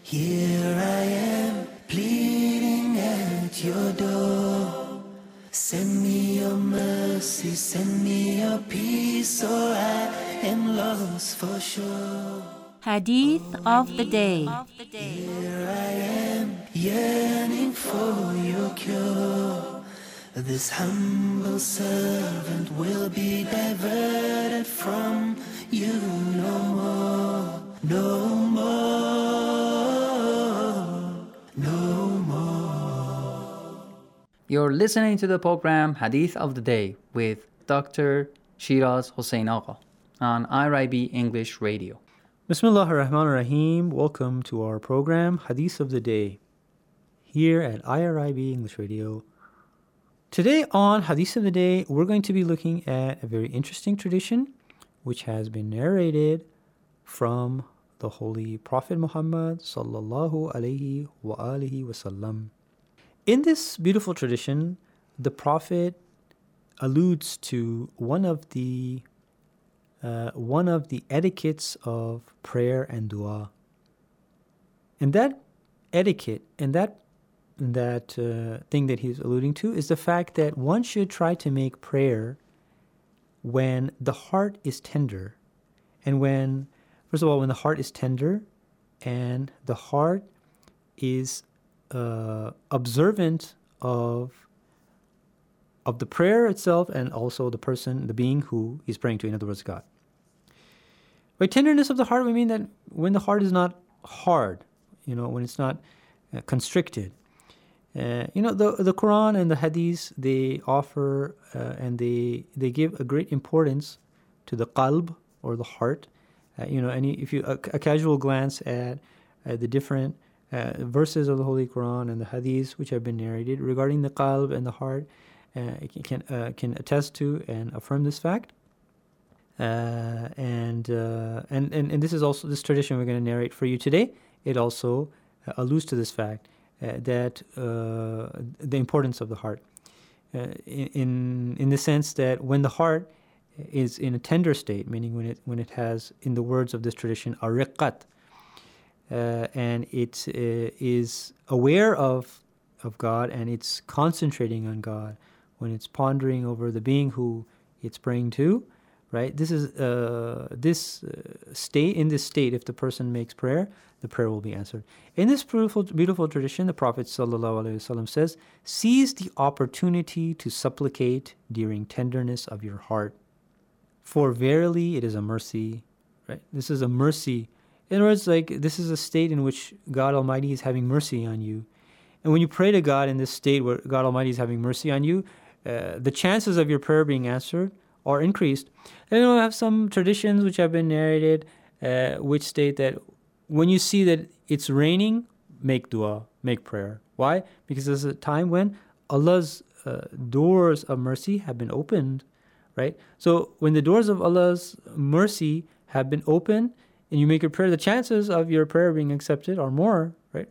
Here I am, pleading at your door. Send me your mercy, send me your peace, or I am lost for sure. Hadith of the Day. Here I am, yearning for your cure. This humble servant will be diverted from you no more, no more, no more. You're listening to the program Hadith of the Day with Dr. Shiraz Hossein Agha on IRIB English Radio. Bismillah ar-Rahman ar-Rahim. Welcome to our program Hadith of the Day here at IRIB English Radio. Today on Hadith of the Day, we're going to be looking at a very interesting tradition which has been narrated from the Holy Prophet Muhammad sallallahu alaihi wa alihi wasallam. In this beautiful tradition, the Prophet alludes to one of the etiquettes of prayer and dua. And that etiquette and that thing that he's alluding to is the fact that one should try to make prayer when the heart is tender. And first of all, when the heart is tender and the heart is observant of the prayer itself and also the person, the being who he's praying to, in other words, God. By tenderness of the heart, we mean that when the heart is not hard, when it's not constricted. The Quran and the Hadith, they offer and they give a great importance to the qalb, or the heart. If you a casual glance at the different verses of the Holy Quran and the Hadith which have been narrated regarding the qalb and the heart, can attest to and affirm this fact. And this is also this tradition we're going to narrate for you today. It also alludes to this fact that the importance of the heart, in the sense that when the heart is in a tender state, meaning when it has, in the words of this tradition, a riqqat, and it is aware of God and it's concentrating on God, when it's pondering over the being who it's praying to, right? This is this state. In this state, if the person makes prayer, the prayer will be answered. In this beautiful tradition, the Prophet ﷺ says, "Seize the opportunity to supplicate during tenderness of your heart, for verily it is a mercy." Right? This is a mercy. In other words, this is a state in which God Almighty is having mercy on you. And when you pray to God in this state where God Almighty is having mercy on you, the chances of your prayer being answered are increased. And we have some traditions which have been narrated which state that when you see that it's raining, make dua, make prayer. Why? Because there's a time when Allah's doors of mercy have been opened, right? So when the doors of Allah's mercy have been opened and you make a prayer, the chances of your prayer being accepted are more, right?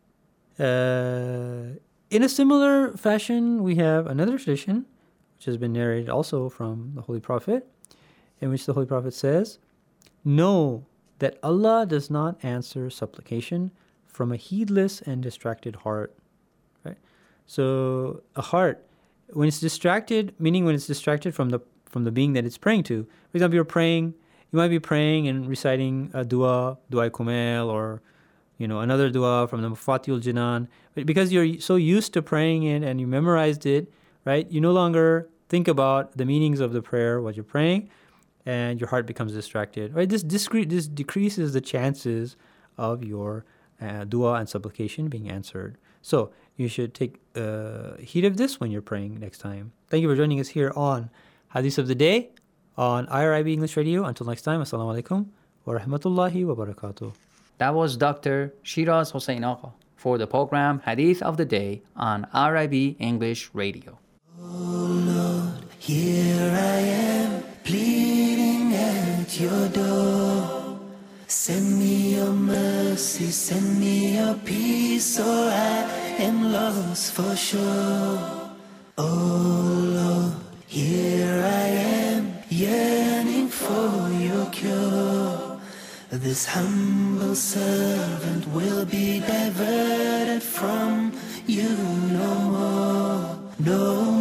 In a similar fashion, we have another tradition which has been narrated also from the Holy Prophet, in which the Holy Prophet says, "Know that Allah does not answer supplication from a heedless and distracted heart." Right? So a heart, when it's distracted, meaning when it's distracted from the being that it's praying to. For example, you might be praying and reciting a dua kumail, or another dua from the Mafatihul Jinan, but because you're so used to praying it and you memorized it, right? You no longer think about the meanings of the prayer, what you're praying, and your heart becomes distracted, right? This decreases the chances of your dua and supplication being answered. So you should take heed of this when you're praying next time. Thank you for joining us here on Hadith of the Day on IRIB English Radio. Until next time, Assalamu alaikum wa rahmatullahi wa barakatuh. That was Dr. Shiraz Hossein Agha for the program Hadith of the Day on IRIB English Radio. Oh Lord, here I am, pleading at your door. Send me your mercy, send me your peace, or I am lost for sure. Oh Lord, here I am, yearning for your cure. This humble humble servant will be diverted from you no more. No